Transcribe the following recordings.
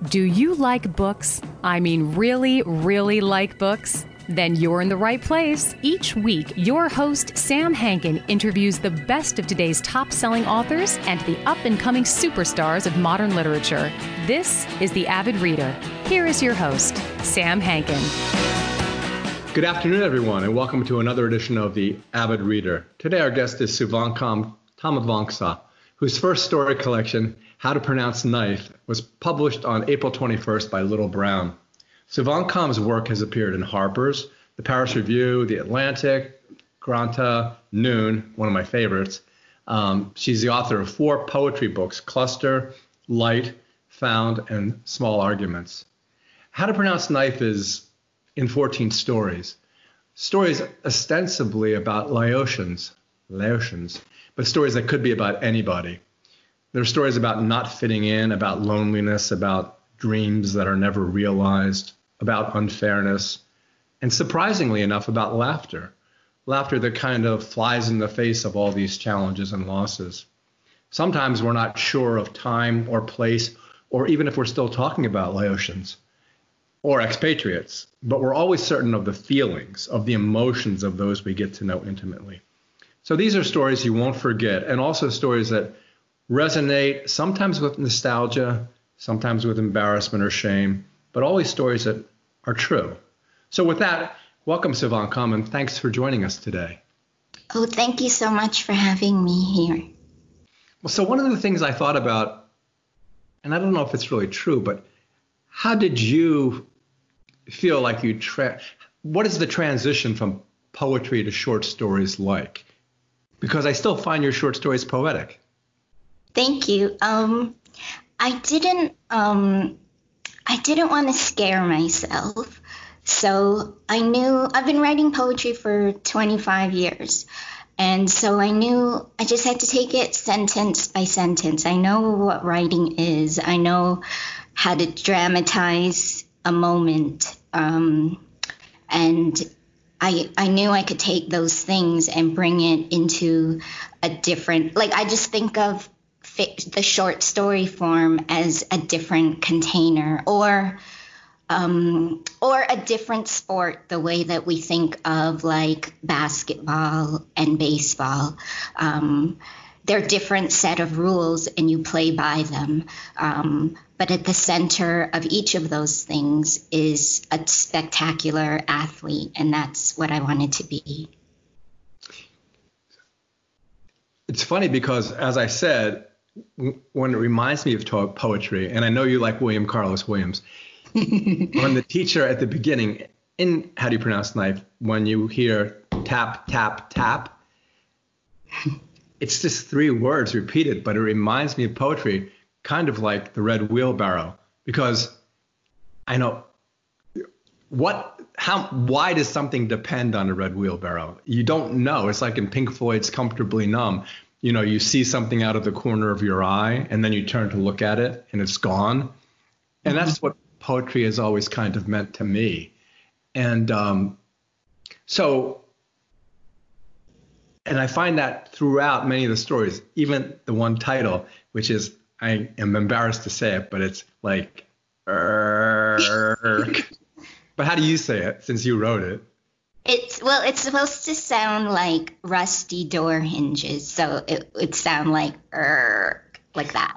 Do you like books? I mean, really, really like books? Then you're in the right place. Each week, your host, Sam Hankin, interviews the best of today's top-selling authors and the up-and-coming superstars of modern literature. This is The Avid Reader. Here is your host, Sam Hankin. Good afternoon, everyone, and welcome to another edition of The Avid Reader. Today, our guest is Suvankam Tamavangsa, whose first story collection, How to Pronounce Knife, was published on April 21st by Little Brown. Suvankam's work has appeared in Harper's, the Paris Review, The Atlantic, Granta, Noon, one of my favorites. She's the author of 4 poetry books, Cluster, Light, Found, and Small Arguments. How to Pronounce Knife is in 14 stories. Stories ostensibly about Laotians, but stories that could be about anybody. There are stories about not fitting in, about loneliness, about dreams that are never realized, about unfairness, and surprisingly enough, about laughter. Laughter that kind of flies in the face of all these challenges and losses. Sometimes we're not sure of time or place, or even if we're still talking about Laotians or expatriates, but we're always certain of the feelings, of the emotions of those we get to know intimately. So these are stories you won't forget, and also stories that resonate, sometimes with nostalgia, sometimes with embarrassment or shame, but always stories that are true. So with that, welcome, Suvankam, and thanks for joining us today. Oh, thank you so much for having me here. Well, so one of the things I thought about, and I don't know if it's really true, but how did you feel like what is the transition from poetry to short stories like? Because I still find your short stories poetic. Thank you. I didn't want to scare myself. So I knew I've been writing poetry for 25 years. And so I knew I just had to take it sentence by sentence. I know what writing is. I know how to dramatize a moment. And I knew I could take those things and bring it into a different, I just think of the short story form as a different container or a different sport, the way that we think of like basketball and baseball. They're different set of rules and you play by them. But at the center of each of those things is a spectacular athlete, and that's what I wanted to be. It's funny because, as I said, when it reminds me of poetry, and I know you like William Carlos Williams, when the teacher at the beginning, in How Do You Pronounce Knife, when you hear tap, tap, tap, it's just 3 words repeated, but it reminds me of poetry, kind of like the Red Wheelbarrow, because I know why does something depend on a red wheelbarrow? You don't know. It's like in Pink Floyd's Comfortably Numb. You know, you see something out of the corner of your eye and then you turn to look at it and it's gone. And that's what poetry has always kind of meant to me. And and I find that throughout many of the stories, even the one title, which is, I am embarrassed to say it, but it's like, but how do you say it since you wrote it? It's supposed to sound like rusty door hinges, so it would sound like that.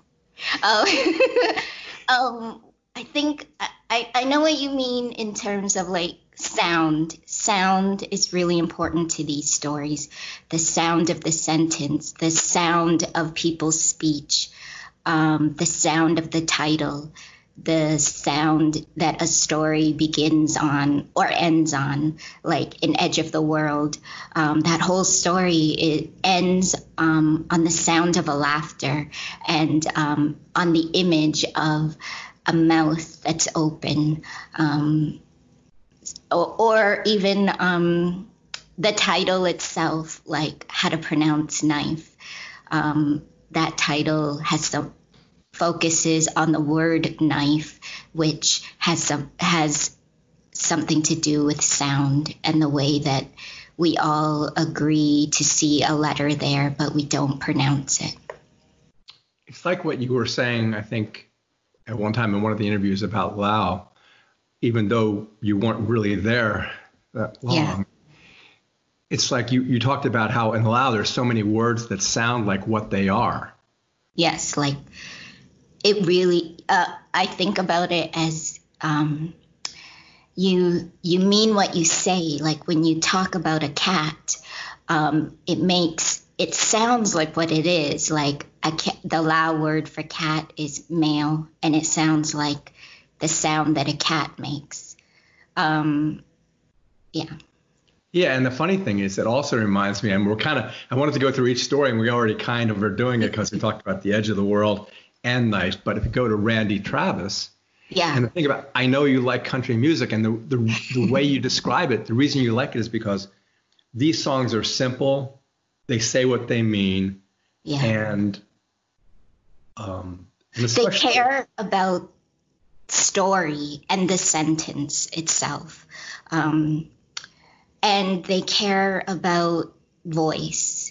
I think I know what you mean in terms of like sound. Sound is really important to these stories. The sound of the sentence, the sound of people's speech, the sound of the title, the sound that a story begins on or ends on, like in Edge of the World. That whole story, it ends on the sound of a laughter and on the image of a mouth that's open, or even the title itself, like How to Pronounce Knife. That title focuses on the word knife, which has something to do with sound and the way that we all agree to see a letter there, but we don't pronounce it. It's like what you were saying, I think, at one time in one of the interviews about Lao, even though you weren't really there that long. Yeah. It's like you talked about how in Lao there's so many words that sound like what they are. Yes, like it really, I think about it as you mean what you say. Like when you talk about a cat, it sounds like what it is. Like the Lao word for cat is male, and it sounds like the sound that a cat makes. Yeah. Yeah, and the funny thing is, it also reminds me, and I wanted to go through each story, and we already kind of are doing it because we talked about The Edge of the World and Knife. But if you go to Randy Travis, Yeah. and the thing about, I know you like country music, and the way you describe it, the reason you like it is because these songs are simple, they say what they mean, Yeah. and They care about story and the sentence itself. And they care about voice.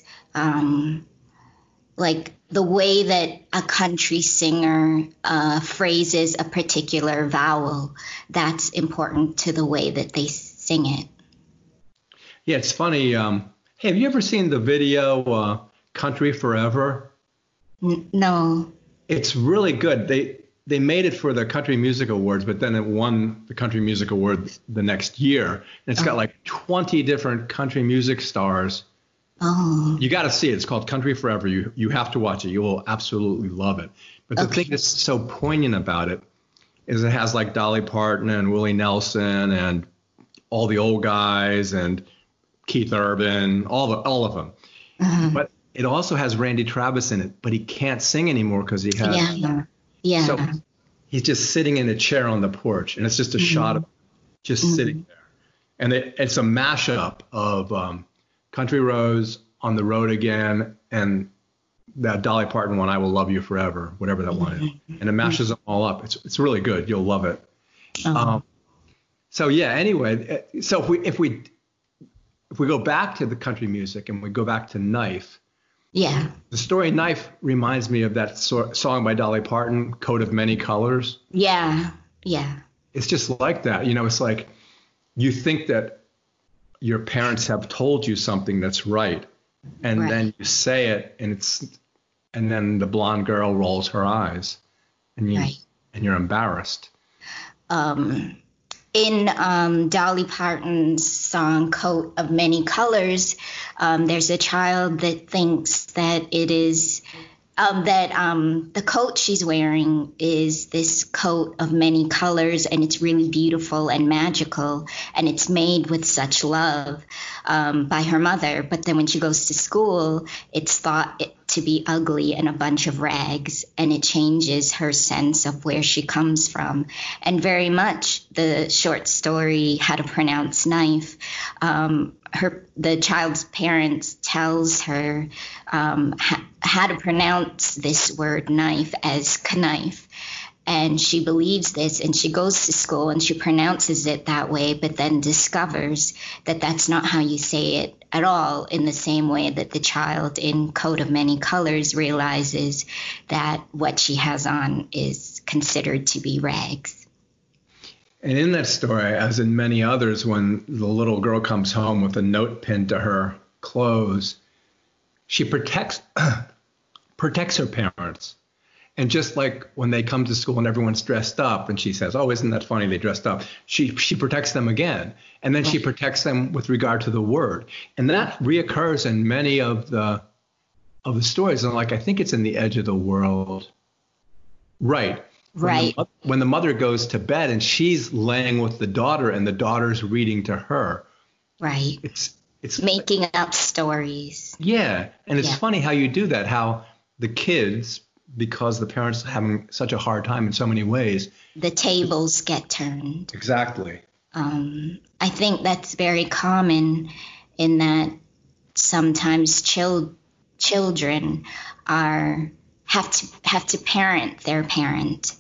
Like the way that a country singer phrases a particular vowel, that's important to the way that they sing it. Yeah, it's funny. Hey, have you ever seen the video Country Forever? No. It's really good. They made it for the Country Music Awards, but then it won the Country Music Award the next year. And it's got like 20 different country music stars. Oh. You got to see it. It's called Country Forever. You have to watch it. You will absolutely love it. But the thing that's so poignant about it is it has like Dolly Parton and Willie Nelson and all the old guys and Keith Urban, all of them. But it also has Randy Travis in it, but he can't sing anymore because he has. Yeah. So he's just sitting in a chair on the porch, and it's just a shot of him just sitting there. And it's a mashup of Country Rose, On the Road Again, and that Dolly Parton one, I Will Love You Forever, whatever that one is. And it mashes them all up. It's really good. You'll love it. So yeah. Anyway, so if we go back to the country music and we go back to Knife. Yeah. The story Knife reminds me of that song by Dolly Parton, Coat of Many Colors. Yeah. Yeah. It's just like that. It's like you think that your parents have told you something that's right. And then you say it and then the blonde girl rolls her eyes and you're embarrassed. In Dolly Parton's song Coat of Many Colors, there's a child that thinks that it is the coat she's wearing is this coat of many colors, and it's really beautiful and magical, and it's made with such love by her mother. But then when she goes to school, it's thought to be ugly and a bunch of rags, and it changes her sense of where she comes from. And very much the short story, How to Pronounce Knife, the child's parents tells her how to pronounce this word knife as knife. And she believes this, and she goes to school and she pronounces it that way, but then discovers that that's not how you say it at all, in the same way that the child in Coat of Many Colors realizes that what she has on is considered to be rags. And in that story, as in many others, when the little girl comes home with a note pinned to her clothes, she protects her parents. And just like when they come to school and everyone's dressed up and she says, oh, isn't that funny, they dressed up, she protects them again. And then she protects them with regard to the word. And that reoccurs in many of the stories. And like, I think it's in The Edge of the World. Right. When the mother goes to bed and she's laying with the daughter and the daughter's reading to her. Right. It's making up stories. Yeah. And it's funny how you do that, how the kids, because the parents are having such a hard time in so many ways, the tables get turned. Exactly. I think that's very common in that sometimes children have to parent their parent.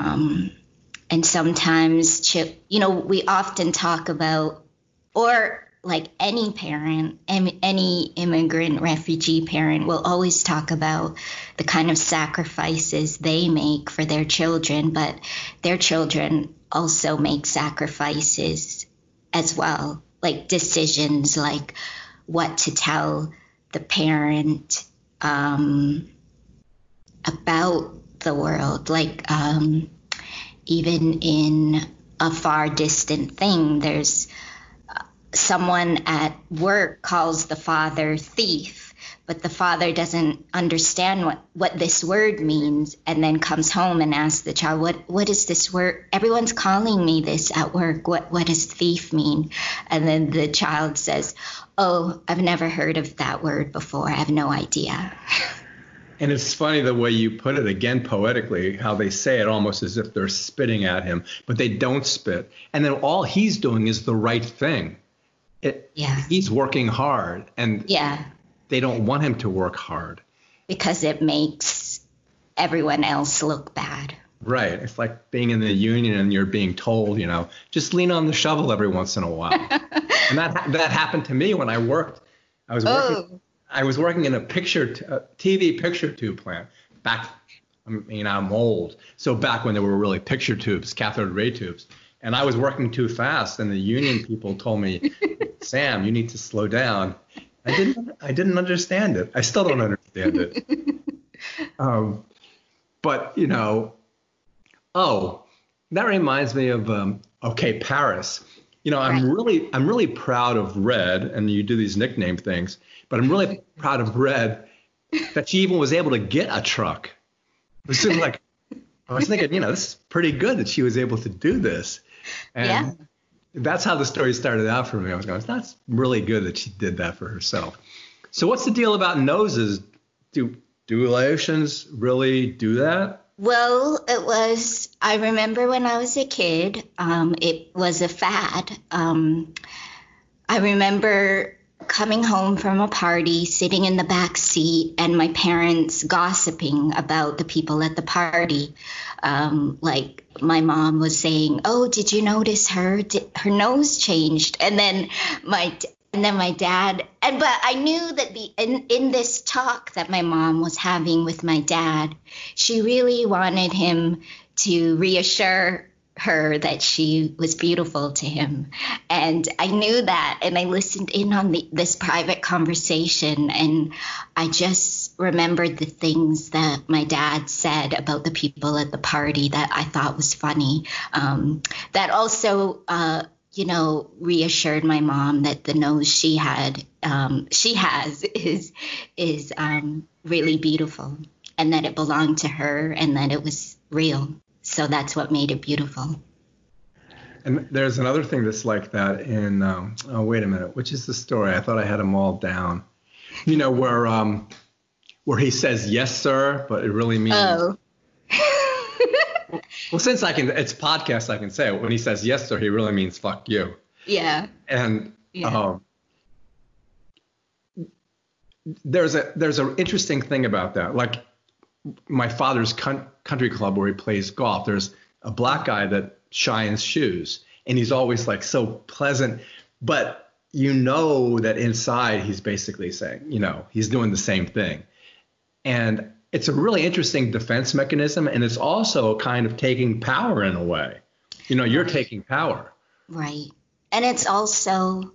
And sometimes, we often talk about, or like any parent, any immigrant refugee parent will always talk about the kind of sacrifices they make for their children, but their children also make sacrifices as well, like decisions like what to tell the parent about the world. Like even in A Far Distant Thing, there's someone at work calls the father thief, but the father doesn't understand what this word means, and then comes home and asks the child, what is this word? Everyone's calling me this at work. What does thief mean? And then the child says, oh, I've never heard of that word before. I have no idea. And it's funny the way you put it, again, poetically, how they say it almost as if they're spitting at him, but they don't spit. And then all he's doing is the right thing. He's working hard, and they don't want him to work hard. Because it makes everyone else look bad. Right. It's like being in the union and you're being told, just lean on the shovel every once in a while. And that happened to me when I worked. I was working in a TV picture tube plant back. I'm old. So back when there were really picture tubes, cathode ray tubes. And I was working too fast, and the union people told me, Sam, you need to slow down. I didn't understand it. I still don't understand it. But that reminds me of Paris. I'm really proud of Red, and you do these nickname things, but I'm really proud of Red that she even was able to get a truck. It was like, I was thinking, this is pretty good that she was able to do this. And that's how the story started out for me. I was going, that's really good that she did that for herself. So what's the deal about noses? Do Laotians really do that? Well, I remember when I was a kid, it was a fad. I remember coming home from a party, sitting in the back seat, and my parents gossiping about the people at the party. Like my mom was saying, oh, did you notice her nose changed? And then my dad, but I knew that in this talk that my mom was having with my dad, she really wanted him to reassure her that she was beautiful to him. And I knew that, and I listened in on this private conversation, and I just remembered the things that my dad said about the people at the party that I thought was funny. That also reassured my mom that the nose she has is really beautiful, and that it belonged to her, and that it was real. So that's what made it beautiful. And there's another thing that's like that in, wait a minute, which is the story? I thought I had them all down. Where he says, yes, sir, but it really means. Oh. Well, since it's podcast, I can say it. When he says, yes, sir, he really means fuck you. Yeah. And there's an interesting thing about that. Like, my father's country club where he plays golf, there's a black guy that shines shoes, and he's always like so pleasant, but that inside he's basically saying, he's doing the same thing. And it's a really interesting defense mechanism, and it's also kind of taking power in a way. You're taking power. Right. And it's also,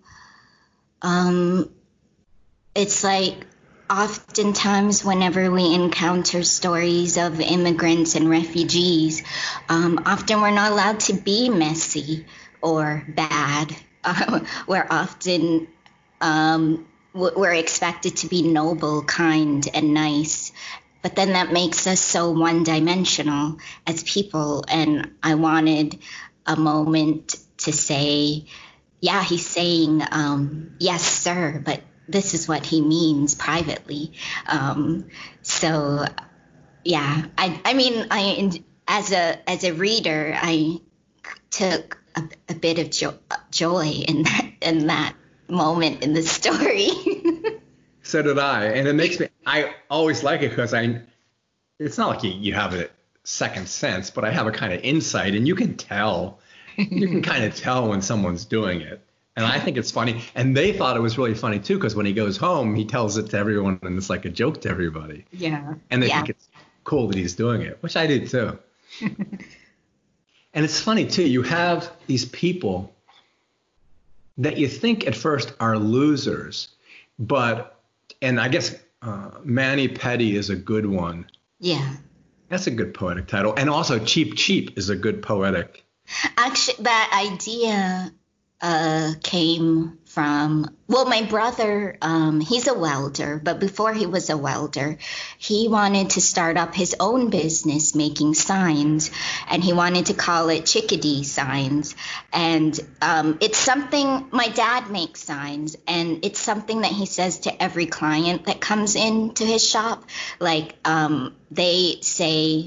it's like, oftentimes, whenever we encounter stories of immigrants and refugees, often we're not allowed to be messy or bad. We're often we're expected to be noble, kind, and nice. But then that makes us so one-dimensional as people. And I wanted a moment to say, yeah, he's saying, yes, sir, but this is what he means privately. So, yeah, I mean, as a reader, I took a bit of joy in that moment in the story. So did I, and it makes me. I always like it because it's not like you have a second sense, but I have a kind of insight, and you can tell. You can kind of tell when someone's doing it. And I think it's funny. And they thought it was really funny, too, because when he goes home, he tells it to everyone, and it's like a joke to everybody. Yeah. And they think it's cool that he's doing it, which I do, too. And it's funny, too. You have these people that you think at first are losers, and I guess Manny Petty is a good one. Yeah. That's a good poetic title. And also Cheap Cheap is a good poetic. Actually, that idea came from, well, my brother, he's a welder, but before he was a welder, he wanted to start up his own business making signs, and he wanted to call it Chickadee Signs. And it's something, my dad makes signs, and it's something that he says to every client that comes into his shop. Like, they say,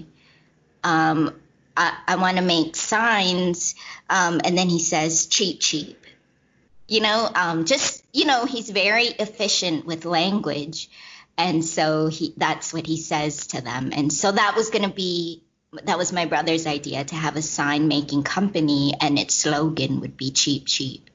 I want to make signs, and then he says cheap, cheap. He's very efficient with language, and so that's what he says to them. And so that was my brother's idea, to have a sign making company, and its slogan would be cheap, cheap.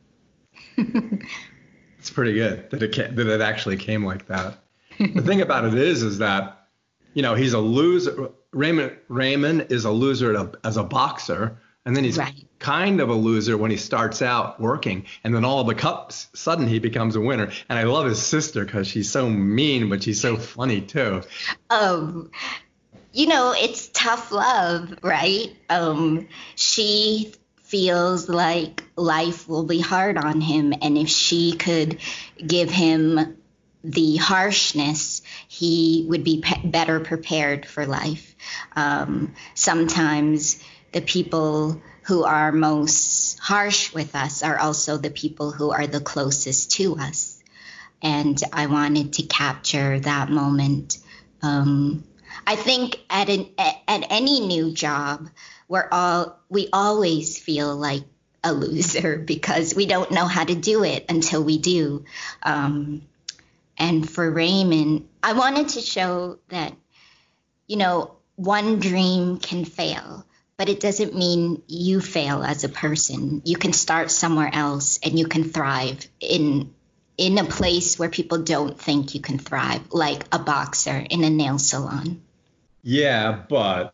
It's pretty good that it actually came like that. The thing about it is that, he's a loser. Raymond is a loser as a boxer, and then he's kind of a loser when he starts out working, and then all of a sudden he becomes a winner. And I love his sister because she's so mean, but she's so funny too. It's tough love, right? She feels like life will be hard on him, and if she could give him the harshness, he would be better prepared for life. Sometimes the people who are most harsh with us are also the people who are the closest to us. And I wanted to capture that moment. I think at any new job, we always feel like a loser because we don't know how to do it until we do. And for Raymond, I wanted to show that, one dream can fail, but it doesn't mean you fail as a person. You can start somewhere else and you can thrive in a place where people don't think you can thrive, like a boxer in a nail salon. Yeah, but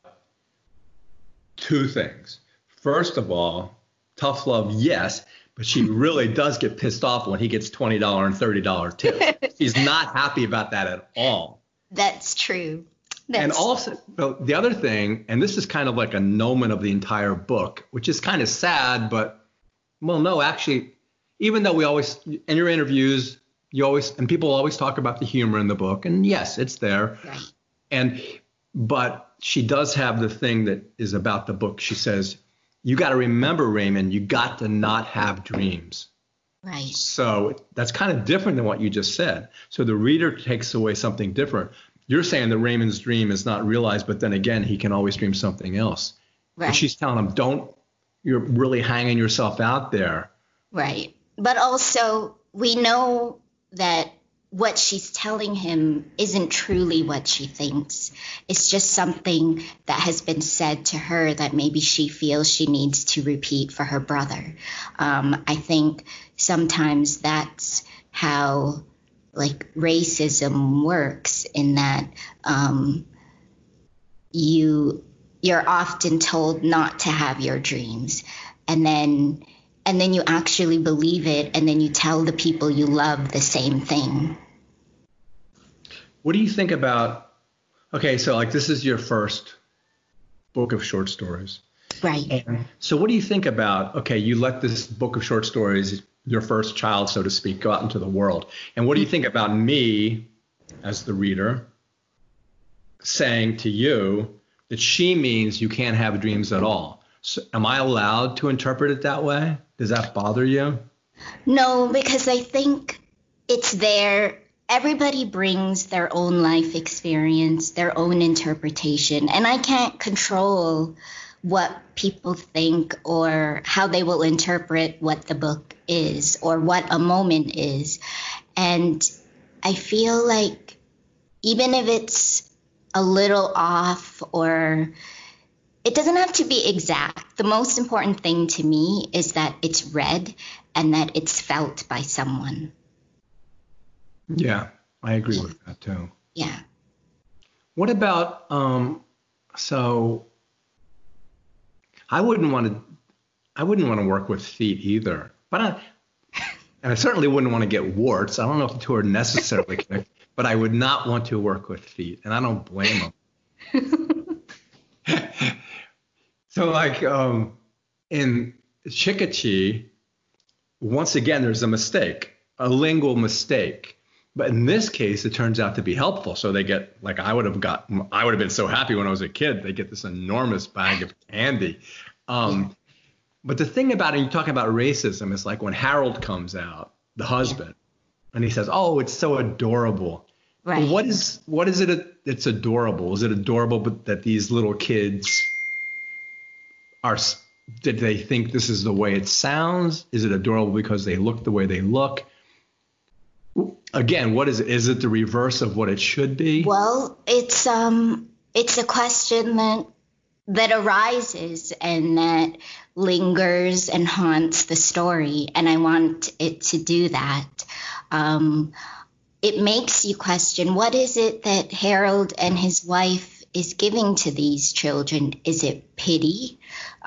two things. First of all, tough love, yes. But she really does get pissed off when he gets $20 and $30 tips. She's not happy about that at all. That's true. And also, the other thing, and this is kind of like a nomen of the entire book, which is kind of sad, but, well, no, actually, even though we always, in your interviews, and people always talk about the humor in the book, and yes, it's there. Right. But she does have the thing that is about the book. She says, you got to remember, Raymond, you got to not have dreams. Right. So that's kind of different than what you just said. So the reader takes away something different. You're saying that Raymond's dream is not realized, but then again, he can always dream something else. Right. And she's telling him, you're really hanging yourself out there. Right. But also, we know that what she's telling him isn't truly what she thinks. It's just something that has been said to her that maybe she feels she needs to repeat for her brother. I think sometimes that's how racism works, in that you're often told not to have your dreams, and then you actually believe it, and then you tell the people you love the same thing. What do you think about, so this is your first book of short stories. Right. So what do you think about, you let this book of short stories, your first child, so to speak, go out into the world. And what do you think about me, as the reader, saying to you that she means you can't have dreams at all? So am I allowed to interpret it that way? Does that bother you? No, because I think it's there. Everybody brings their own life experience, their own interpretation, and I can't control what people think or how they will interpret what the book is or what a moment is. And I feel like even if it's a little off, or it doesn't have to be exact, the most important thing to me is that it's read and that it's felt by someone. Yeah, I agree with that too. Yeah. What about so I wouldn't want to work with feet either, and I certainly wouldn't want to get warts. I don't know if the two are necessarily connected, but I would not want to work with feet, and I don't blame them. So like in Chikichi, once again, there's a mistake, a lingual mistake. But in this case, it turns out to be helpful. So they get, like, I would have been so happy when I was a kid. They get this enormous bag of candy. But the thing about it, you're talking about racism, is like when Harold comes out, the husband, and he says, "Oh, it's so adorable." Right. Well, what is it that's adorable? Is it adorable that these little kids did they think this is the way it sounds? Is it adorable because they look the way they look? Again, what is it? Is it the reverse of what it should be? Well, it's a question that arises and that lingers and haunts the story, and I want it to do that. It makes you question, what is it that Harold and his wife is giving to these children? Is it pity?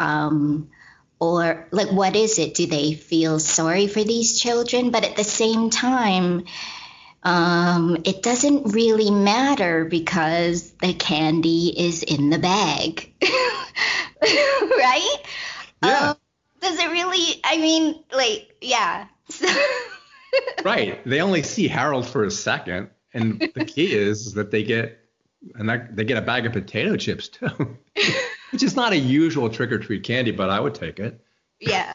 Or like, what is it? Do they feel sorry for these children? But at the same time, it doesn't really matter because the candy is in the bag, right? Yeah. Does it really? I mean, like, yeah. Right. They only see Harold for a second, and the key is that they get a bag of potato chips too. Which is not a usual trick or treat candy, but I would take it. Yeah.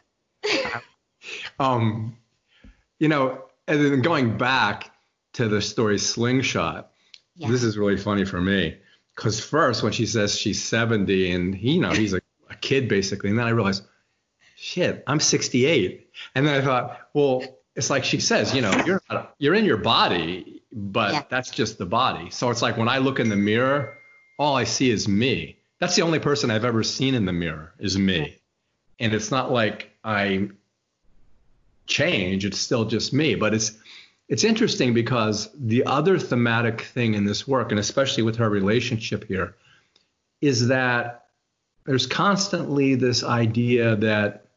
And then going back to the story Slingshot, This is really funny for me, because first when she says she's 70 and he's a kid basically, and then I realized, shit, I'm 68. And then I thought, well, it's like she says, you're in your body, but that's just the body. So it's like when I look in the mirror, all I see is me. That's the only person I've ever seen in the mirror is me. And it's not like I change, it's still just me. But it's interesting because the other thematic thing in this work, and especially with her relationship here, is that there's constantly this idea that,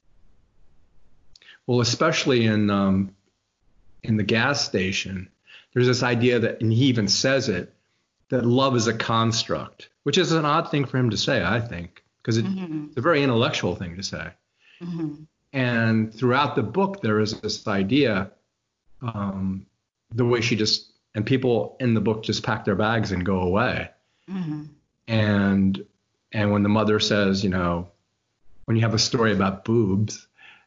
well, especially in the gas station, there's this idea that, and he even says it, that love is a construct, which is an odd thing for him to say, I think, because it's a very intellectual thing to say. Mm-hmm. And throughout the book, there is this idea, the way and people in the book just pack their bags and go away. Mm-hmm. And when the mother says, when you have a story about boobs,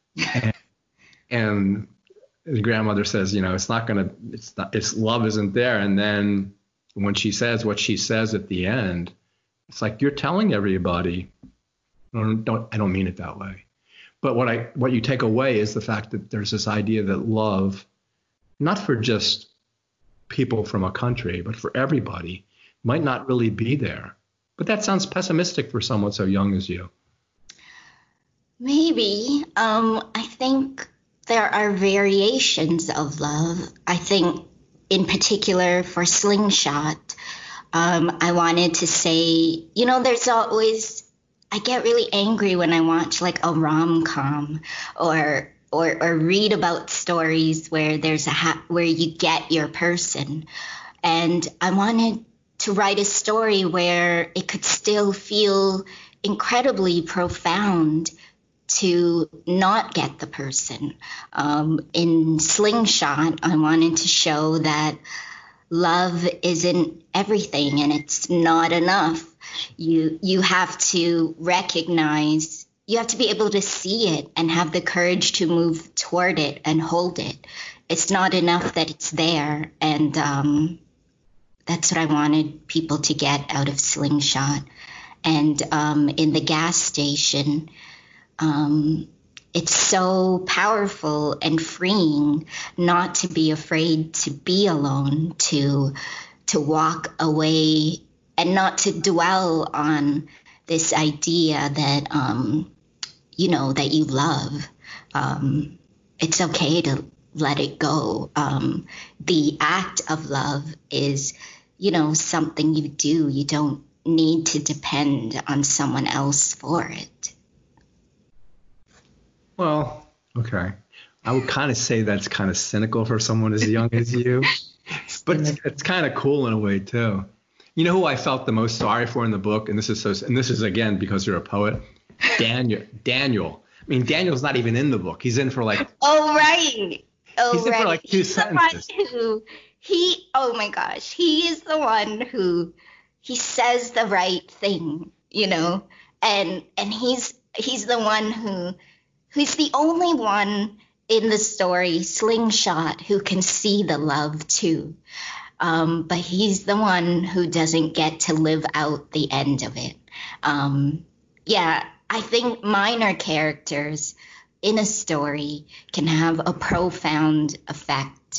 and the grandmother says, it's love isn't there. And then when she says what she says at the end, it's like, you're telling everybody, I don't mean it that way. But what you take away is the fact that there's this idea that love, not for just people from a country, but for everybody, might not really be there. But that sounds pessimistic for someone so young as you. Maybe. I think there are variations of love. I think in particular for Slingshot, I wanted to say, there's always, I get really angry when I watch like a rom-com or read about stories where there's where you get your person. And I wanted to write a story where it could still feel incredibly profound to not get the person. In Slingshot, I wanted to show that love isn't everything and it's not enough. You have to recognize, you have to be able to see it and have the courage to move toward it and hold it. It's not enough that it's there. And that's what I wanted people to get out of Slingshot. And in the gas station, it's so powerful and freeing not to be afraid to be alone, to walk away and not to dwell on this idea that, that you love. it's okay to let it go. The act of love is, something you do. You don't need to depend on someone else for it. Well, okay. I would kind of say that's kind of cynical for someone as young as you, but it's kind of cool in a way too. You know who I felt the most sorry for in the book, and this is again because you're a poet, Daniel. I mean, Daniel's not even in the book. He's in for like. Oh right. He's in for like two sentences. Oh my gosh, he is the one who he says the right thing, and he's the one who's the only one in the story, Slingshot, who can see the love too. But he's the one who doesn't get to live out the end of it. I think minor characters in a story can have a profound effect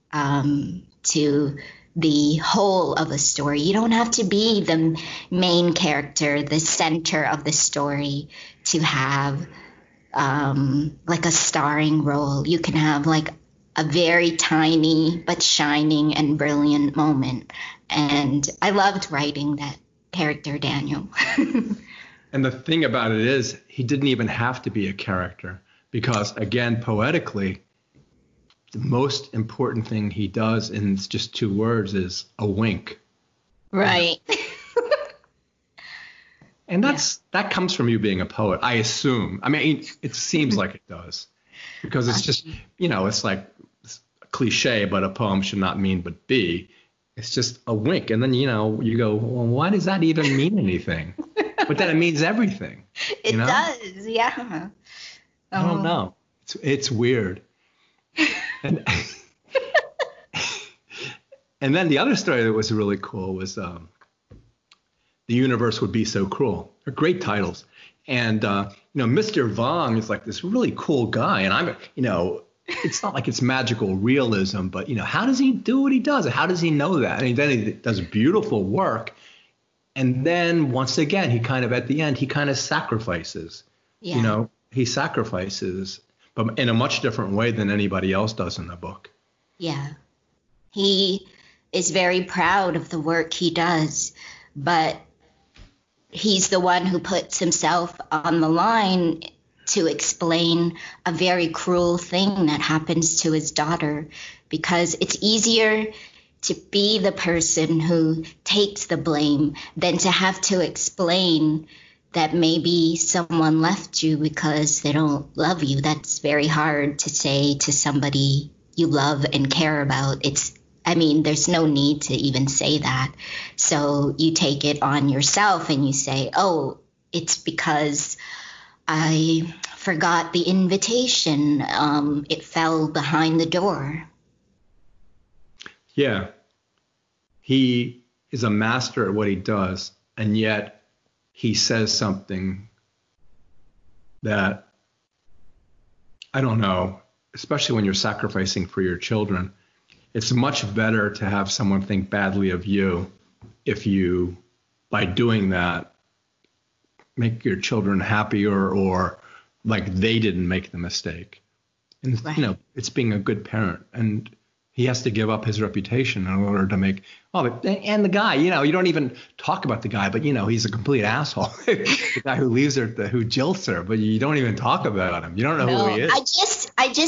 to the whole of a story. You don't have to be the main character, the center of the story, to have like a starring role. You can have like a very tiny but shining and brilliant moment. And I loved writing that character, Daniel. And the thing about it is, he didn't even have to be a character because, again, poetically, the most important thing he does in just 2 words is a wink. Right. And that comes from you being a poet, I assume. I mean, it seems like it does because it's just, it's like a cliche, but a poem should not mean but be. It's just a wink. And then, you go, well, why does that even mean anything? But then it means everything. It does, yeah. I don't know. It's weird. And, and then the other story that was really cool was The Universe Would Be So Cruel. They're great titles. And, Mr. Vong is like this really cool guy. And it's not like it's magical realism, but, how does he do what he does? How does he know that? And then he does beautiful work. And then once again, he kind of, at the end, he kind of sacrifices. Yeah. He sacrifices, but in a much different way than anybody else does in the book. Yeah. He is very proud of the work he does, but he's the one who puts himself on the line to explain a very cruel thing that happens to his daughter, because it's easier to be the person who takes the blame than to have to explain that maybe someone left you because they don't love you. That's very hard to say to somebody you love and care about. There's no need to even say that. So you take it on yourself and you say, oh, it's because I forgot the invitation. It fell behind the door. Yeah. He is a master at what he does, and yet he says something that, I don't know, especially when you're sacrificing for your children, it's much better to have someone think badly of you if you, by doing that, make your children happier or like they didn't make the mistake. And, right. It's being a good parent. And he has to give up his reputation in order to make, and the guy, you don't even talk about the guy, but, he's a complete asshole. The guy who leaves her, who jilts her, but you don't even talk about him. You don't know who he is.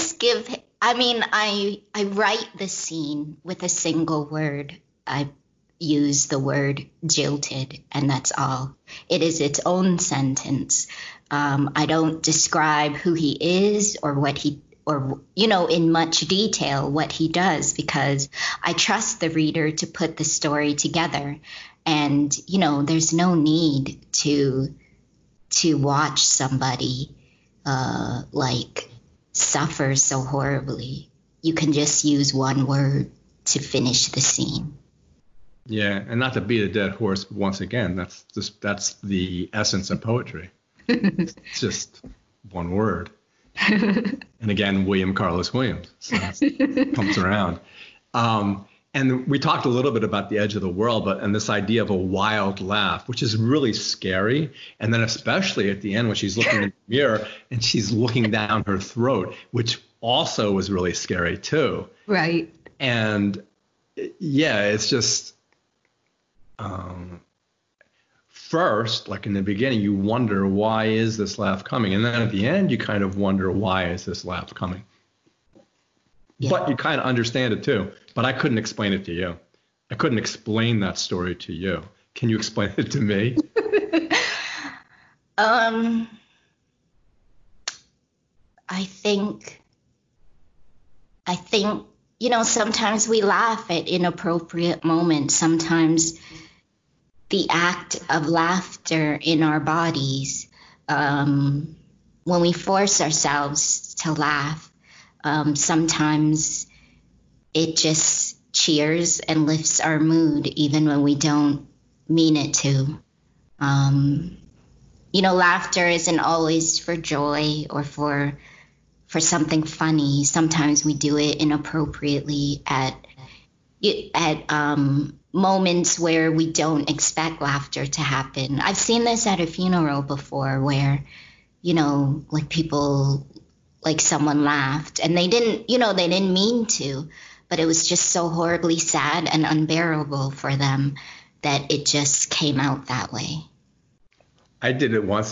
I write the scene with a single word. I use the word jilted, and that's all. It is its own sentence. I don't describe who he is or what he in much detail what he does, because I trust the reader to put the story together. And, there's no need to watch somebody suffer so horribly. You can just use one word to finish the scene. Yeah, and not to beat a dead horse, but once again, that's the essence of poetry. It's just one word. And again, William Carlos Williams. So it comes around. And we talked a little bit about The Edge of the World, and this idea of a wild laugh, which is really scary. And then especially at the end when she's looking in the mirror and she's looking down her throat, which also was really scary too. Right. And yeah, it's just first, like in the beginning, you wonder, why is this laugh coming? And then at the end, you kind of wonder, why is this laugh coming? Yeah. But you kind of understand it too. But I couldn't explain it to you. I couldn't explain that story to you. Can you explain it to me? I think, sometimes we laugh at inappropriate moments. Sometimes the act of laughter in our bodies, when we force ourselves to laugh, sometimes it just cheers and lifts our mood, even when we don't mean it to. Laughter isn't always for joy or for something funny. Sometimes we do it inappropriately at moments where we don't expect laughter to happen. I've seen this at a funeral before where, like people, like someone laughed and they didn't mean to, but it was just so horribly sad and unbearable for them that it just came out that way. I did it once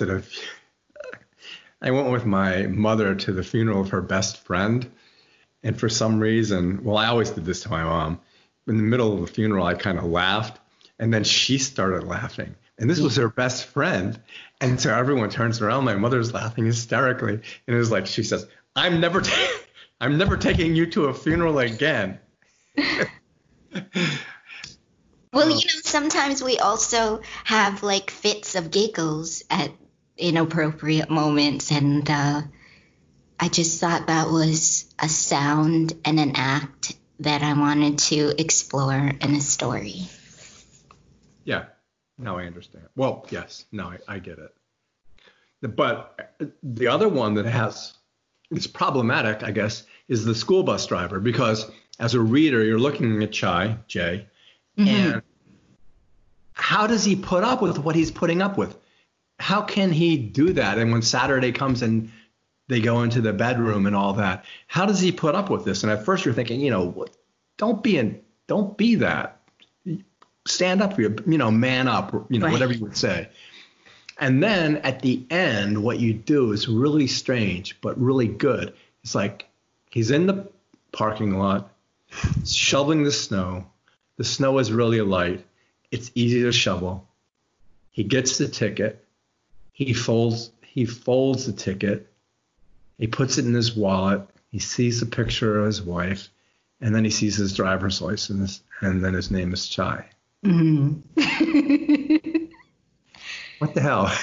I went with my mother to the funeral of her best friend. And for some reason, I always did this to my mom. In the middle of the funeral, I kind of laughed. And then she started laughing. And this was her best friend. And so everyone turns around. My mother's laughing hysterically. And it was like, she says, I'm never taking you to a funeral again. Well, sometimes we also have like fits of giggles at inappropriate moments. And I just thought that was a sound and an act that I wanted to explore in a story. Yeah, now I understand. Well, yes, no, I get it. But the other one that it's problematic, I guess, is the school bus driver, because as a reader, you're looking at Jay, mm-hmm. and how does he put up with what he's putting up with? How can he do that? And when Saturday comes and they go into the bedroom and all that, how does he put up with this? And at first you're thinking, don't be that. Stand up for your, man up, right. Whatever you would say. And then at the end, what you do is really strange, but really good. It's like he's in the parking lot, shoveling the snow. The snow is really light. It's easy to shovel. He gets the ticket. He folds the ticket. He puts it in his wallet. He sees a picture of his wife, and then he sees his driver's license, and then his name is Chai. Mm-hmm. What the hell?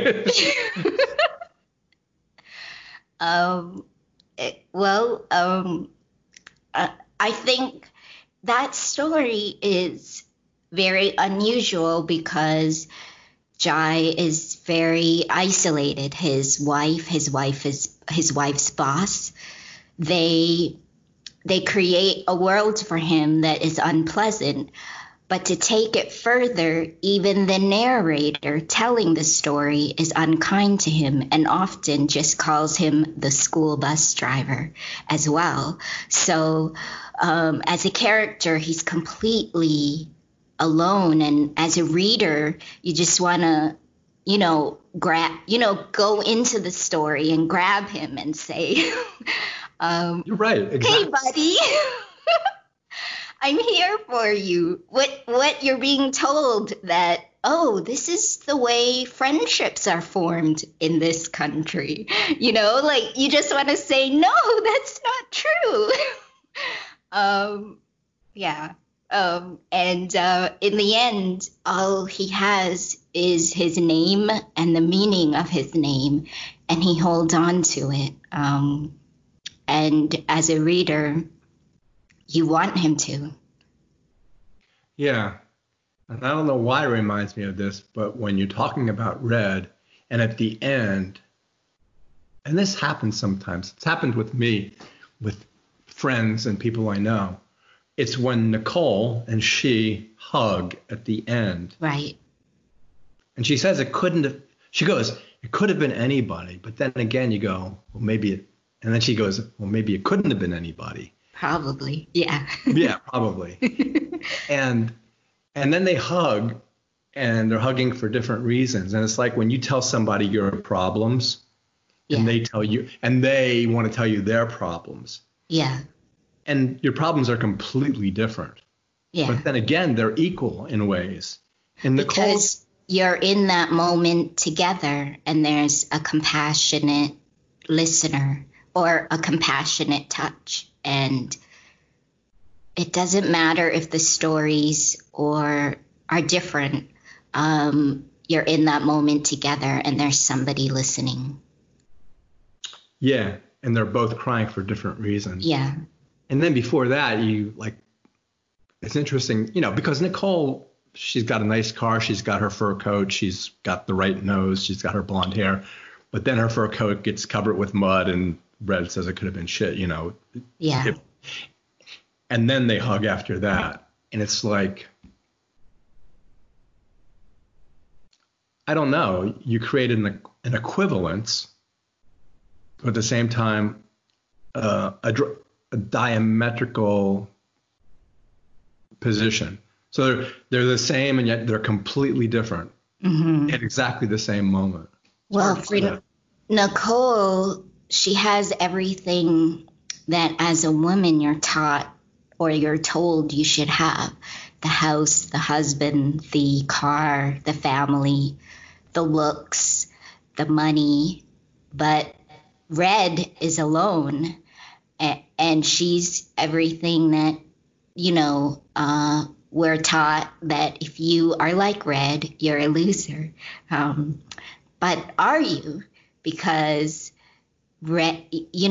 I think that story is very unusual because Jai is very isolated. His wife is his wife's boss. They create a world for him that is unpleasant. But to take it further, even the narrator telling the story is unkind to him and often just calls him the school bus driver as well. So as a character, he's completely alone. And as a reader, you just want to, go into the story and grab him and say, you're right. Exactly. Hey, buddy. I'm here for you. What you're being told that, this is the way friendships are formed in this country. You just want to say, no, that's not true. Yeah. And in the end, all he has is his name and the meaning of his name, and he holds on to it. And as a reader, you want him to. Yeah. And I don't know why it reminds me of this, but when you're talking about Red, and at the end, and this happens sometimes, it's happened with me, with friends and people I know, it's when Nicole and she hug at the end. Right. And she says it could have been anybody. But then again, you go, well, maybe And then she goes, well, maybe it couldn't have been anybody. Probably. Yeah. Yeah, probably. And then they hug, and they're hugging for different reasons. And it's like when you tell somebody your problems, and they tell you, and they want to tell you their problems. Yeah. And your problems are completely different. Yeah. But then again, they're equal in ways. And because you're in that moment together, and there's a compassionate listener or a compassionate touch. And it doesn't matter if the stories are different. You're in that moment together, and there's somebody listening. Yeah, and they're both crying for different reasons. Yeah. And then before that, it's interesting, because Nicole, she's got a nice car, she's got her fur coat, she's got the right nose, she's got her blonde hair, but then her fur coat gets covered with mud, and Red says it could have been shit, Yeah. And then they hug after that, and it's like, I don't know, you created an equivalence, but at the same time, a diametrical position. So they're the same, and yet they're completely different at exactly the same moment. Well, for Nicole, she has everything that as a woman you're taught or you're told you should have. The house, the husband, the car, the family, the looks, the money. But Red is alone, and she's everything that, we're taught that if you are like Red, you're a loser. But are you? Because Red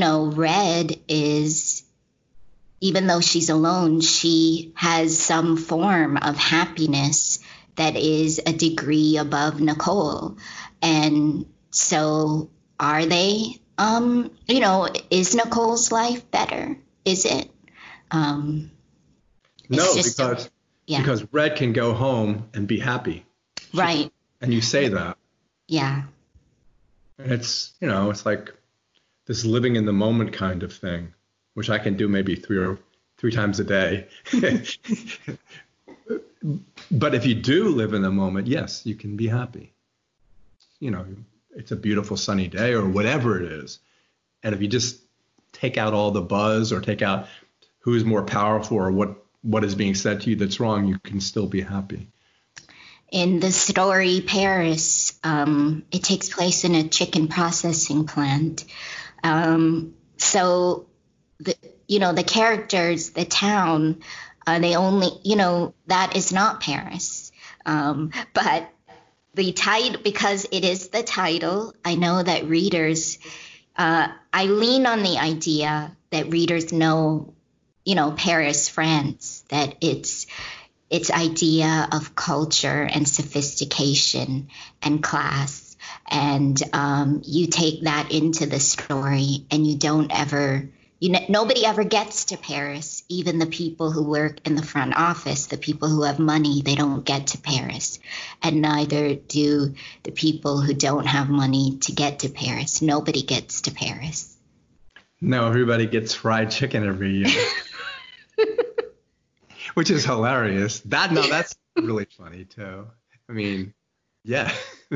is, even though she's alone, she has some form of happiness that is a degree above Nicole. And so are they, is Nicole's life better? Is it? No, because Red can go home and be happy. Right. And you say that. Yeah. And it's, it's like this living in the moment kind of thing, which I can do maybe three times a day. But if you do live in the moment, yes, you can be happy. It's a beautiful sunny day or whatever it is. And if you just take out all the buzz or take out who's more powerful or what is being said to you that's wrong, you can still be happy. In the story Paris, it takes place in a chicken processing plant. So the characters, the town, they only, that is not Paris. But the title, because it is the title, I know that readers, I lean on the idea that readers know, Paris, France, that its idea of culture and sophistication and class. And you take that into the story, and you don't ever, nobody ever gets to Paris. Even the people who work in the front office, the people who have money, they don't get to Paris. And neither do the people who don't have money to get to Paris. Nobody gets to Paris. No, everybody gets fried chicken every year. Which is hilarious. That's really funny too. I mean, yeah.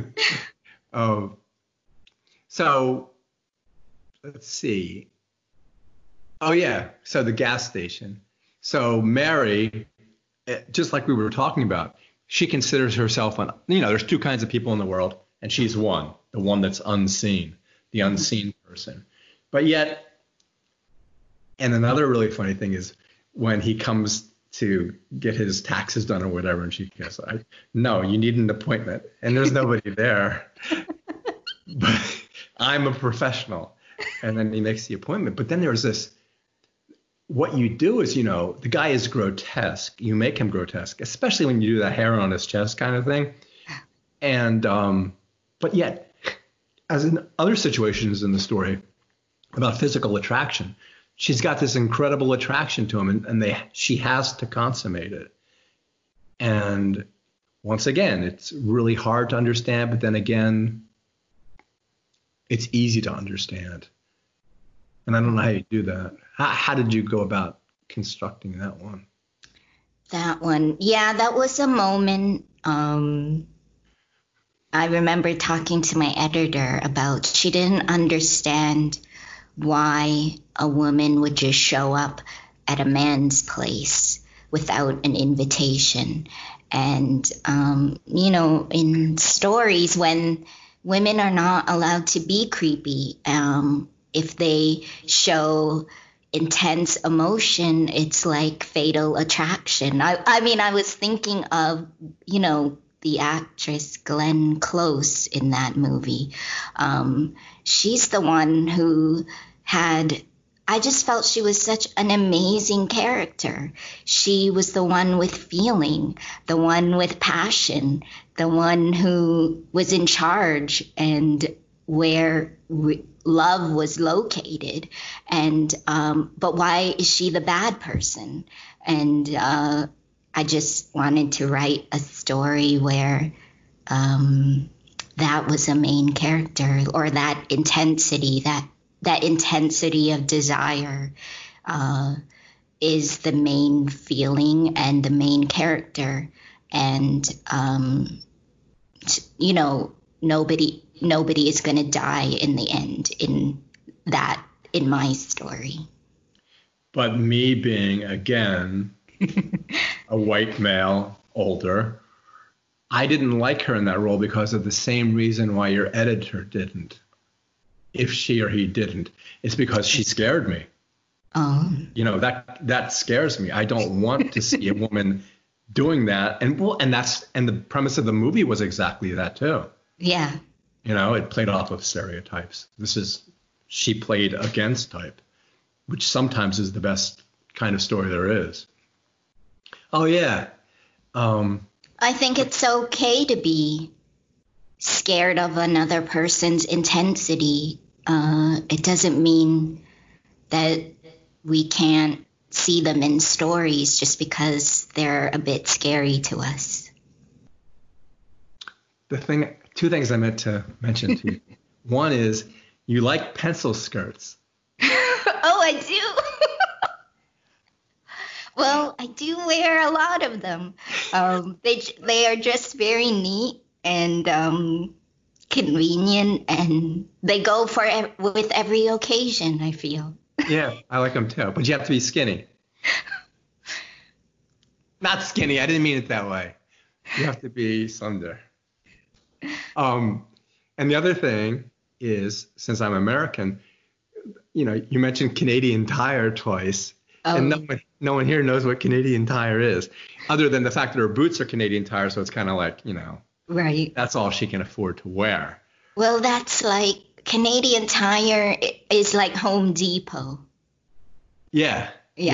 So let's see. Oh yeah. So the gas station. So Mary, just like we were talking about, she considers herself there's two kinds of people in the world, and she's one, the one that's unseen, the unseen person. But yet, and another really funny thing is when he comes to get his taxes done or whatever, and she goes, no, you need an appointment, and there's nobody there, but I'm a professional. And then he makes the appointment. But then there's this, what you do is, the guy is grotesque. You make him grotesque, especially when you do the hair on his chest kind of thing. And, but yet, as in other situations in the story about physical attraction, she's got this incredible attraction to him, and she has to consummate it. And once again, it's really hard to understand, but then again, it's easy to understand. And I don't know how you do that. How did you go about constructing that one? That one, yeah, that was a moment. I remember talking to my editor about she didn't understand why a woman would just show up at a man's place without an invitation. And, in stories, when women are not allowed to be creepy, if they show intense emotion, it's like Fatal Attraction. I was thinking of, the actress Glenn Close in that movie. She's the one who I just felt she was such an amazing character. She was the one with feeling, the one with passion, the one who was in charge and where love was located. And but why is she the bad person? And I just wanted to write a story where that was a main character, or that intensity of desire is the main feeling and the main character. And, nobody is going to die in the end in my story. But me being, again, a white male, older, I didn't like her in that role because of the same reason why your editor didn't. If she or he didn't, it's because she scared me. That scares me. I don't want to see a woman doing that. And the premise of the movie was exactly that too. Yeah. It played off of stereotypes. She played against type, which sometimes is the best kind of story there is. Oh yeah. I think it's okay to be scared of another person's intensity. It doesn't mean that we can't see them in stories just because they're a bit scary to us. Two things I meant to mention to you. One is you like pencil skirts. Oh, I do. Well, I do wear a lot of them. They are just very neat and convenient, and they go with every occasion, I feel. Yeah, I like them too, but you have to be skinny. Not skinny, I didn't mean it that way. You have to be slender. And the other thing is, since I'm American, you mentioned Canadian Tire twice, and no one here knows what Canadian Tire is, other than the fact that her boots are Canadian Tire, so it's kind of like, right. That's all she can afford to wear. Well, that's like Canadian Tire is like Home Depot. Yeah.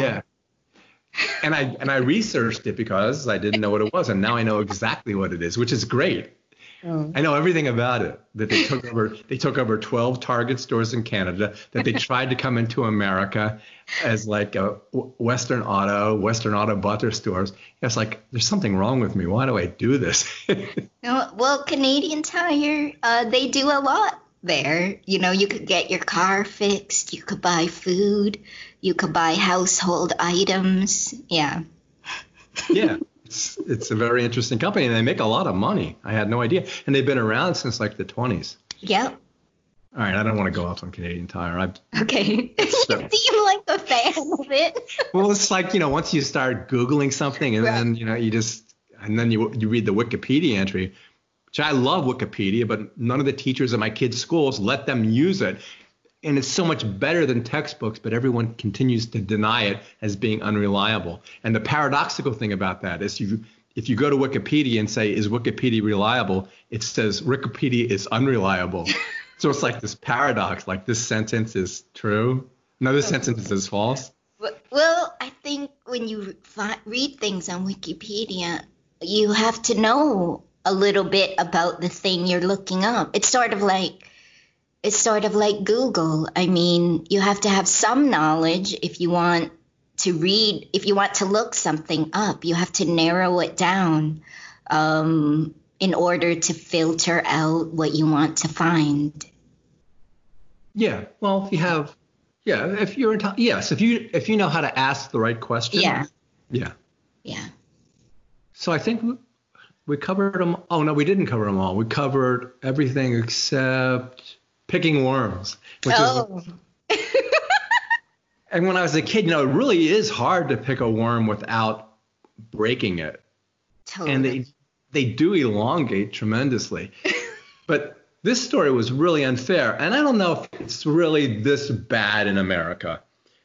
And I researched it because I didn't know what it was, and now I know exactly what it is, which is great. Oh. I know everything about it. That they took over 12 Target stores in Canada. That they tried to come into America as like a Western Auto bought their stores. It's like, there's something wrong with me. Why do I do this? No, well, Canadian Tire, they do a lot there. You could get your car fixed. You could buy food. You could buy household items. Yeah. Yeah. It's a very interesting company, and they make a lot of money. I had no idea. And they've been around since like the 20s. Yep. All right, I don't want to go off on Canadian Tire. Okay. You seem like a fan of it. Well, it's like, once you start Googling something and then, you read the Wikipedia entry, which I love Wikipedia, but none of the teachers at my kids' schools let them use it. And it's so much better than textbooks, but everyone continues to deny it as being unreliable. And the paradoxical thing about that is if you go to Wikipedia and say, is Wikipedia reliable? It says Wikipedia is unreliable. So it's like this paradox, like this sentence is true. Another sentence is false. Well, I think when you read things on Wikipedia, you have to know a little bit about the thing you're looking up. It's sort of like Google. I mean, you have to have some knowledge if you want to look something up. You have to narrow it down in order to filter out what you want to find. Yeah. Well, if you have Yeah, yes, if you know how to ask the right question. Yeah. Yeah. Yeah. So I think we covered them. Oh no, we didn't cover them all. We covered everything except picking worms, which Oh. is. And when I was a kid, it really is hard to pick a worm without breaking it. Totally. And they do elongate tremendously. But this story was really unfair. And I don't know if it's really this bad in America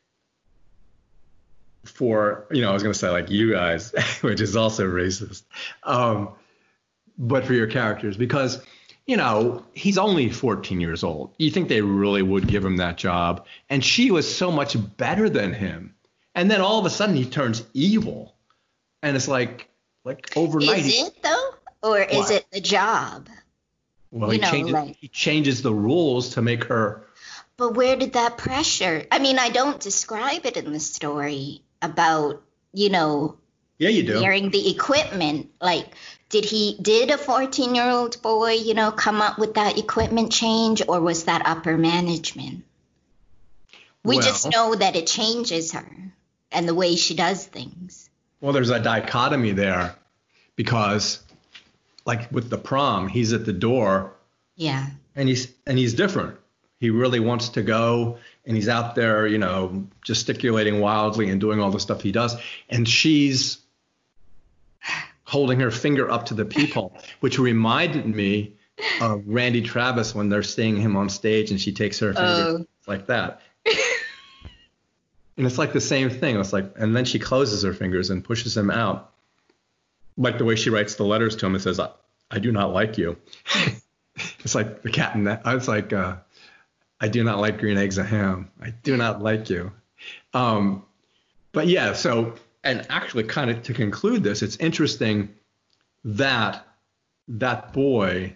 for, I was going to say like you guys, which is also racist, but for your characters, because, he's only 14 years old. You think they really would give him that job? And she was so much better than him. And then all of a sudden he turns evil. And it's like overnight. Is it though? Or is it the job? Well, he changes the rules to make her. But where did that pressure? I mean, I don't describe it in the story about, Yeah, you do. wearing the equipment. Like, did a 14-year-old boy, come up with that equipment change, or was that upper management? We just know that it changes her and the way she does things. Well, there's a dichotomy there because, like with the prom, he's at the door. Yeah. And he's different. He really wants to go, and he's out there, gesticulating wildly and doing all the stuff he does. And she's holding her finger up to the peephole, which reminded me of Randy Travis when they're seeing him on stage, and she takes her finger like that. And it's like the same thing. It's like, and then she closes her fingers and pushes him out. Like the way she writes the letters to him and says, I do not like you. It's like the cat and that. I was like, I do not like green eggs and ham. I do not like you. But yeah, so, and actually kind of to conclude this, it's interesting that that boy,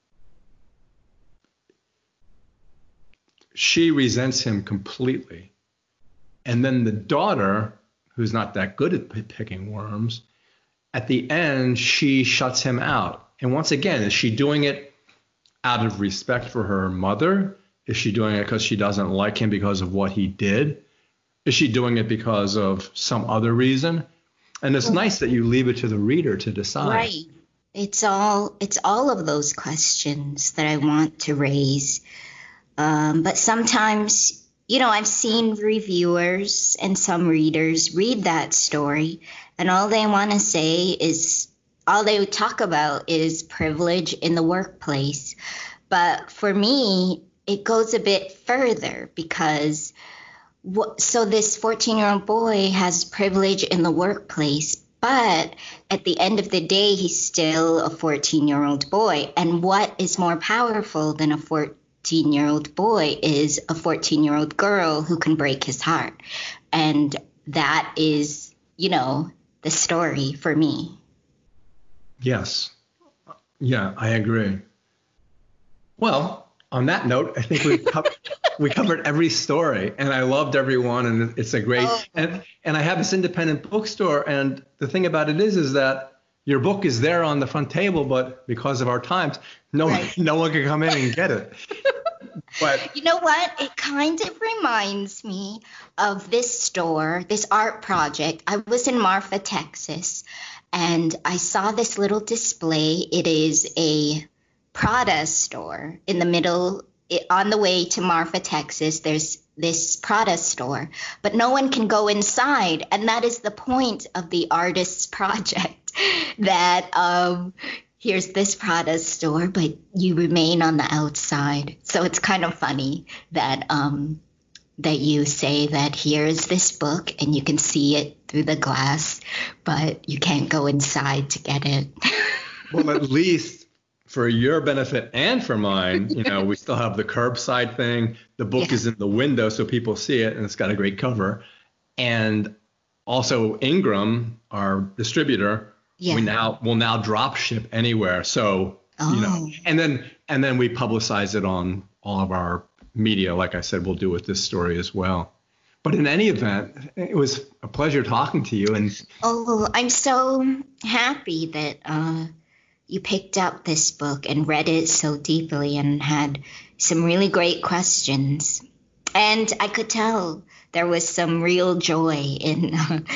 she resents him completely. And then the daughter, who's not that good at picking worms, at the end, she shuts him out. And once again, is she doing it out of respect for her mother? Is she doing it because she doesn't like him because of what he did? Is she doing it because of some other reason? And it's nice that you leave it to the reader to decide. Right. It's all of those questions that I want to raise. But sometimes, I've seen reviewers and some readers read that story, and all they want to say is, all they talk about is privilege in the workplace. But for me, it goes a bit further because, so this 14-year-old boy has privilege in the workplace, but at the end of the day, he's still a 14-year-old boy. And what is more powerful than a 14-year-old boy is a 14-year-old girl who can break his heart. And that is, the story for me. Yes. Yeah, I agree. Well, on that note, I think we covered every story, and I loved every one, and it's a great and I have this independent bookstore, and the thing about it is that your book is there on the front table, but because of our times, no one can come in and get it. But you know what? It kind of reminds me of this store, this art project. I was in Marfa, Texas, and I saw this little display. It is a Prada store in the middle. On the way to Marfa, Texas, there's this Prada store, but no one can go inside. And that is the point of the artist's project, that here's this Prada store, but you remain on the outside. So it's kind of funny that that you say that here's this book and you can see it through the glass, but you can't go inside to get it. Well, at least for your benefit and for mine, we still have the curbside thing. The book is in the window so people see it, and it's got a great cover. And also Ingram, our distributor, will now drop ship anywhere. So, and then we publicize it on all of our media. Like I said, we'll do with this story as well. But in any event, it was a pleasure talking to you. And I'm so happy that you picked up this book and read it so deeply and had some really great questions. And I could tell there was some real joy in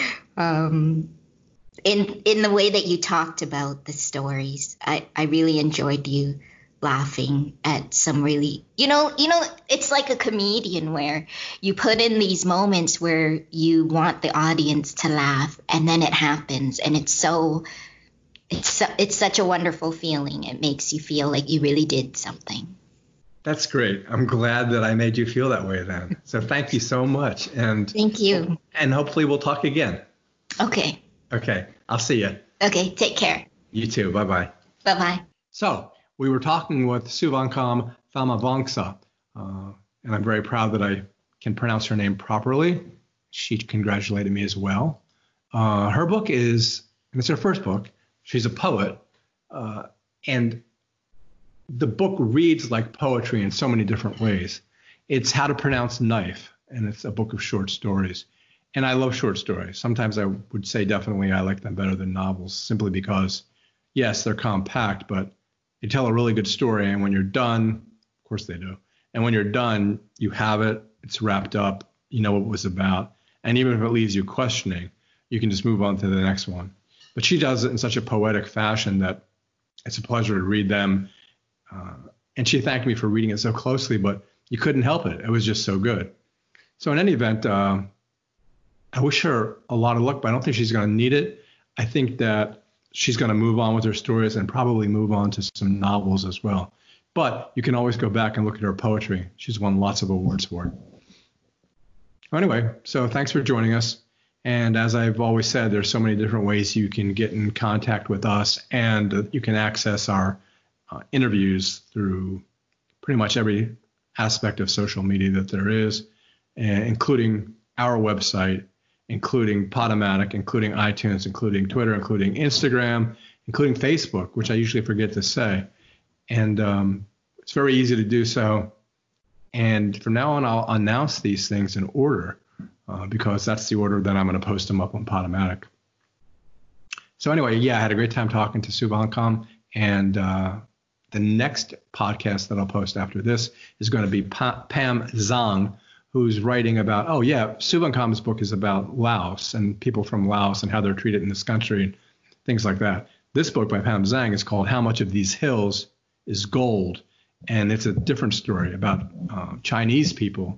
the way that you talked about the stories. I really enjoyed you laughing at some really, it's like a comedian where you put in these moments where you want the audience to laugh, and then it happens, and it's such a wonderful feeling. It makes you feel like you really did something. That's great. I'm glad that I made you feel that way then. So thank you so much. And thank you. And hopefully we'll talk again. Okay. Okay. I'll see you. Okay. Take care. You too. Bye-bye. Bye-bye. So we were talking with Suvankam Thamavongsa, and I'm very proud that I can pronounce her name properly. She congratulated me as well. Her book and it's her first book. She's a poet, and the book reads like poetry in so many different ways. It's How to Pronounce Knife, and it's a book of short stories. And I love short stories. Sometimes I would say definitely I like them better than novels, simply because, yes, they're compact, but they tell a really good story. And when you're done, of course they do. And when you're done, you have it. It's wrapped up. You know what it was about. And even if it leaves you questioning, you can just move on to the next one. But she does it in such a poetic fashion that it's a pleasure to read them. And she thanked me for reading it so closely, but you couldn't help it. It was just so good. So in any event, I wish her a lot of luck, but I don't think she's going to need it. I think that she's going to move on with her stories and probably move on to some novels as well. But you can always go back and look at her poetry. She's won lots of awards for it. Anyway, so thanks for joining us. And as I've always said, there's so many different ways you can get in contact with us, and you can access our interviews through pretty much every aspect of social media that there is, including our website, including Podomatic, including iTunes, including Twitter, including Instagram, including Facebook, which I usually forget to say. And it's very easy to do so. And from now on, I'll announce these things in order because that's the order that I'm going to post them up on Podomatic. So anyway, yeah, I had a great time talking to Suvankam, and the next podcast that I'll post after this is going to be Pam Zhang, who's writing about, Suvankam's book is about Laos and people from Laos and how they're treated in this country and things like that. This book by Pam Zhang is called How Much of These Hills is Gold? And it's a different story about Chinese people,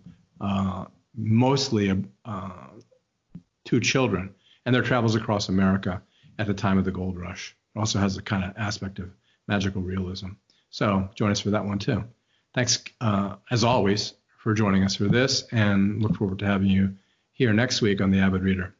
mostly 2 children, and their travels across America at the time of the gold rush. It also has a kind of aspect of magical realism. So join us for that one too. Thanks, as always, for joining us for this, and look forward to having you here next week on The Avid Reader.